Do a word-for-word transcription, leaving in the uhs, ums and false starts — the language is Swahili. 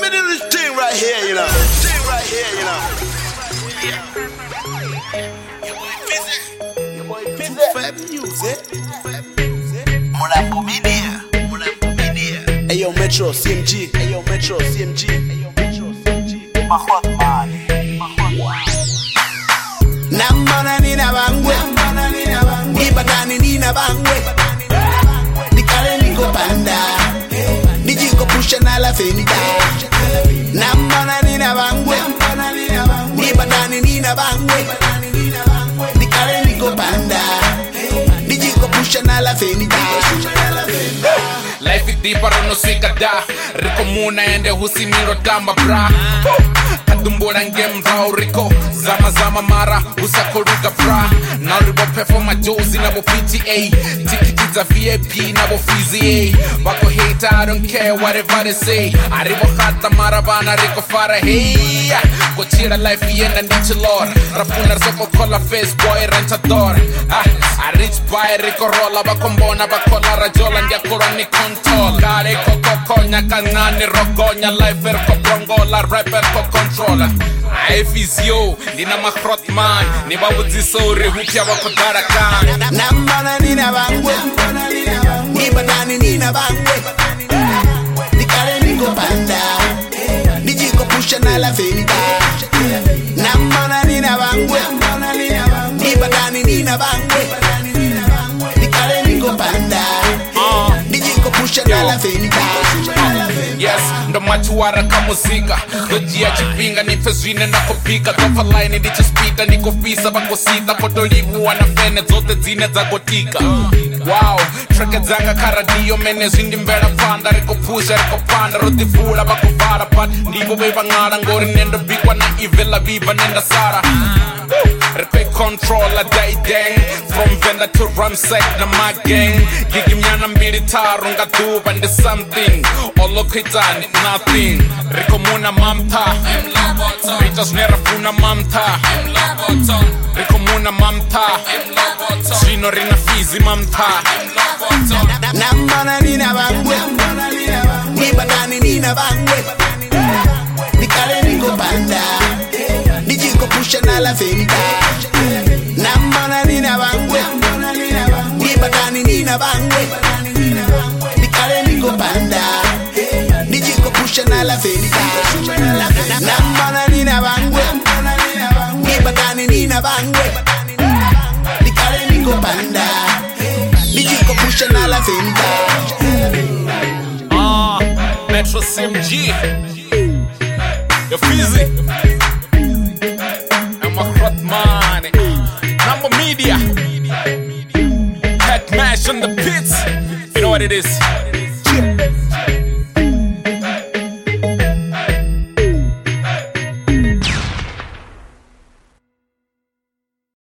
me do this thing right here, you know. Thing right here, you know. Your boy Fizzy. Fab News, eh? Molambo Media. Molambo Media. Hey yo, Metro, C M G. Hey yo, Metro, C M G. Hey yo, Metro, C M G. My hot man. My hot man. Nambana nina bangwe. Ibadani nina bangwe. Nikale niko panda. Nijiko pusha na la fenida. Nambana nina bangwe. Ibadani nina bangwe. Nikale niko panda. Nijiko pusha na la fenida. Life is deeper no sikada. Rico muna ende husimiro tamba bra. Kadumbora ngem rao Rico. Zama zama mara usakoruga bra. Now ribo perform a jozi na bo P T A. Tickets a V I P na bo Fizzy A. Bako hate I don't care whatever they say. Arribo hata maravana Rico fara hey. Kochira life yenda niche lord. Rapuna soko kola face boy rentador. Ah, I reach by Rico rolla bakombona bakola rajola ndia koroni control. Kare koko konya kanani rogonya life er ko brongo la rapper ko controller. I physio nina makrot man ni babu zisore hupya bakodara kan. Nambana nina bangwe. Ibadani nina bangwe. Nikale niko panda. Nijiko pusha na la fenida. Nambana nina bangwe. Ibadani nina bangwe. Nikale niko panda. Nijiko pusha na la fenida. Yes, ndo machuara kamuzika. Dojia chipinga ni fezwine na kopika. Tofa line ni chispita ni kofisa bako sita. Kotolivu wana fene zote zine za gotika. Wow, treke zanga karadio mene zindi mbera panda. Riko pusha, riko panda, roti fula bako vara pat. Ndibo beba ngara ngori nendo bigwa na ivela viva nenda sara. Riko control a day dang. From Venda to Ramsek na my gang. Gigi mnyana mbili tarunga duba ndi something. Olo kitani nothing. Riko muna mamta. Bitches nera funa mamta. Riko muna mamta. Sino rina Fizzy mamta. Nambana nina bangwe. Ibadani nina bangwe. Nikale niko panda. Nijiko pusha na la fenida. Nambana nina bangwe. Ibadani nina bangwe. Nikale niko panda. Nijiko pusha na la fenida. Nambana nina bangwe. Ibadani nina bangwe. Nikale niko panda. Nijiko pusha na la fenida. Ah, Metro C M G. Yo Fizzy. I'm a hot man. Number Media. Head mash on the pits. You know what it is.